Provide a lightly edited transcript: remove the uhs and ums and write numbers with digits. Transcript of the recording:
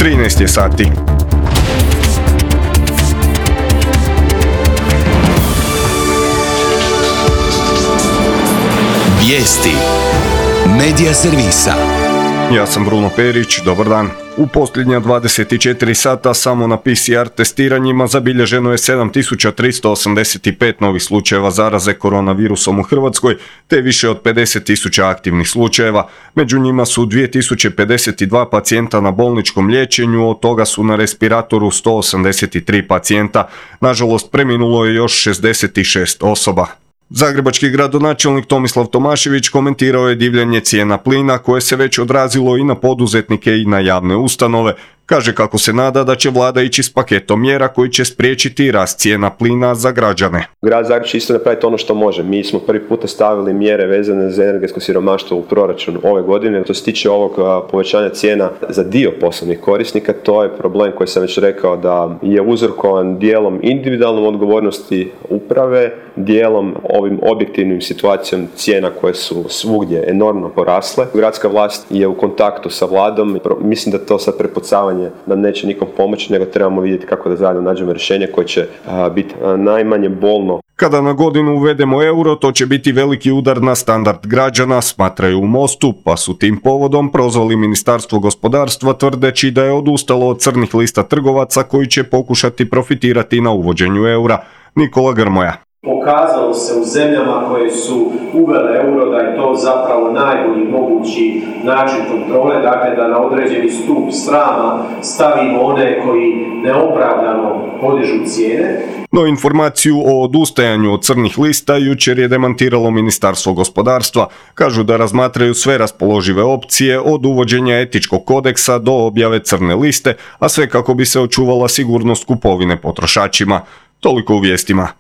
13 je sati. Vijesti Medija servisa. Ja sam Bruno Perić, dobar dan. U posljednja 24 sata samo na PCR testiranjima zabilježeno je 7385 novih slučajeva zaraze koronavirusom u Hrvatskoj, te više od 50.000 aktivnih slučajeva. Među njima su 2052 pacijenta na bolničkom liječenju, od toga su na respiratoru 183 pacijenta. Nažalost, preminulo je još 66 osoba. Zagrebački gradonačelnik Tomislav Tomašević komentirao je divljanje cijena plina koje se već odrazilo i na poduzetnike i na javne ustanove. Kaže kako se nada da će vlada ići s paketom mjera koji će spriječiti rast cijena plina za građane. Grad Zagreb će isto napraviti ono što može. Mi smo prvi puta stavili mjere vezane za energetsko siromaštvo u proračun ove godine. To se tiče ovog povećanja cijena za dio poslovnih korisnika. To je problem koji sam već rekao da je uzrokovan dijelom individualnom odgovornosti uprave, dijelom ovim objektivnim situacijom cijena koje su svugdje enormno porasle. Gradska vlast je u kontaktu sa vladom. Mislim da to sad prepucavanje nam neće nikom pomoći, nego trebamo vidjeti kako da zajedno nađemo rješenje koje će biti najmanje bolno. Kada na godinu uvedemo euro, to će biti veliki udar na standard građana, smatraju u Mostu, pa su tim povodom prozvali Ministarstvo gospodarstva tvrdeći da je odustalo od crnih lista trgovaca koji će pokušati profitirati na uvođenju eura. Nikola Grmoja. Pokazalo se u zemljama koje su uvele euro da je to zapravo najbolji mogući način kontrole, dakle da na određeni stup srama stavimo one koji neopravdano podižu cijene. No informaciju o odustajanju od crnih lista jučer je demantiralo Ministarstvo gospodarstva. Kažu da razmatraju sve raspoložive opcije od uvođenja etičkog kodeksa do objave crne liste, a sve kako bi se očuvala sigurnost kupovine potrošačima. Toliko u vijestima.